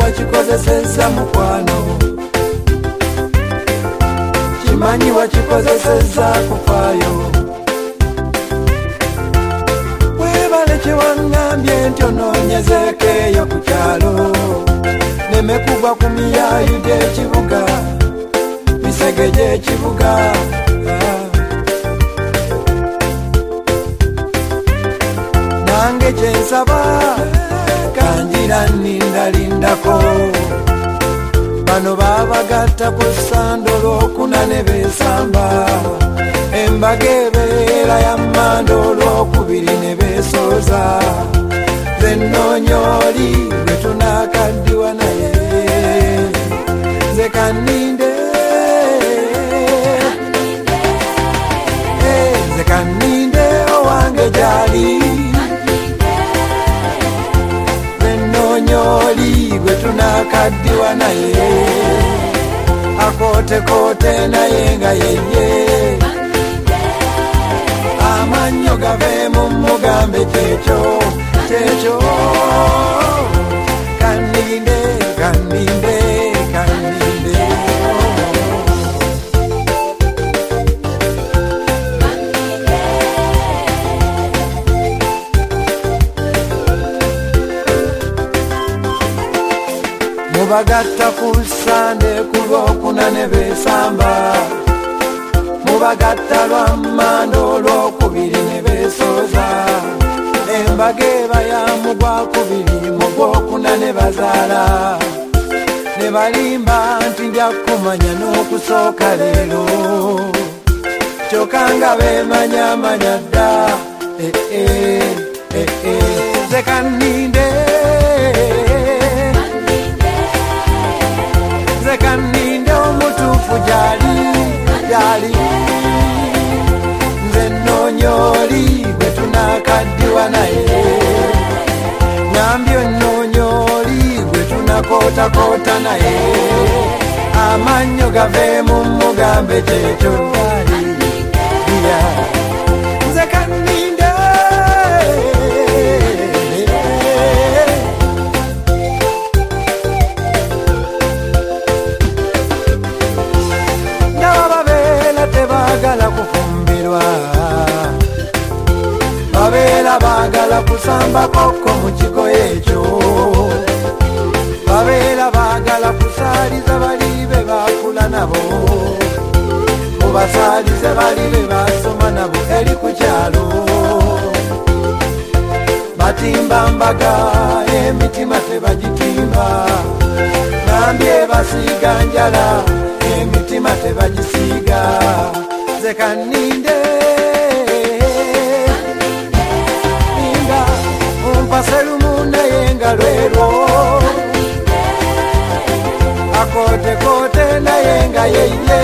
wakikozeseza mukwano, kimanyi wakikozeseza kufaayo. Webale kyewangambye nti onoonyezeekeyo ku kyalo, nemekugwa ku miyayu gy'ekibuga, misege gy'ekibuga. Nange kyensaba kanjira nindalindako, bano babagatta ku ssando olwokuna ne beesamba, embaga ebeera ya mmanda olwokubiri ne beesooza. Nze nnoonya oli gwe tunaakaddiwa naye, nze kanninde, nze kanninde owange gy'ali, oli gwe tunaakaddiwa naye, akootekoote naye nga yeye, amannyo gaveemu mugambe kyekyo kyekyo. Kanninde kanninde kanninde, mubagatta ku ssande ku lwokuna ne beesamba, mubagatta lwa mmanda olwokubiri ne beesooza, embaga eba ya mugwakubiri mu gwokuna ne bazaala, ne balimba nti nja kumanya n'okusooka leero, kyokka nga beemanyamanya dda. Nze kanninde, nze kanninde omutuufu gy'ali gy'ali, nze nnoonya oli gwe tunaakaddiwa naye, ngambye nnoonya oli gwe tunakootakoota naye, amannyo gaveemu mugambe kyekyo ddali. Nze kanninde, baagala kufumbirwa, babeera baagala kusamba koko mu kigo ekyo, babeera baagala kusaaliza bali be baakula nabo, mubasaalize bali be baasoma nabo eri ku kyalo, batimba mbaga emitima tebagitimba, nambye basiiga njala emitima tebagisiiga. Nze kanninde, ninga ompase lumu naye nga lwerwo, akootekoote naye nga yeye,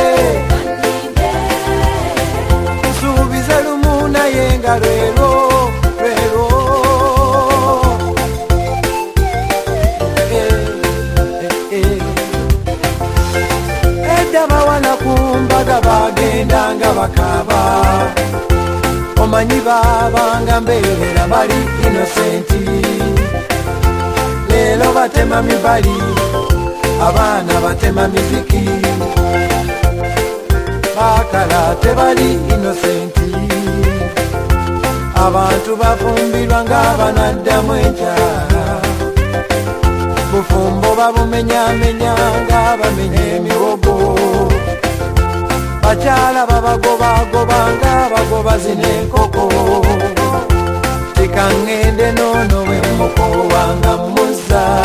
nsuubize lumu naye nga lwerwo lwerwo. Edda bawala ku mbaga bagenda nga bakaaba, omanyi baabanga mbeerera bali inosenti, leero batema mibali, abaana batema miziki, baakala tebali inosenti, abantu bafumbirwa ng'abanaddamu enkyala, bufumbo babumenyamenya ng'abamenya emiwogo, bakyala babagobagoba ng'abagoba zina enkoko, tekaŋŋende noono bwe mukowanga muzza.